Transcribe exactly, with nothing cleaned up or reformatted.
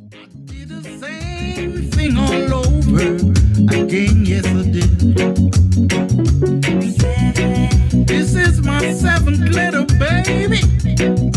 Did the same thing all over again, yes I did. This is my seventh letter, baby.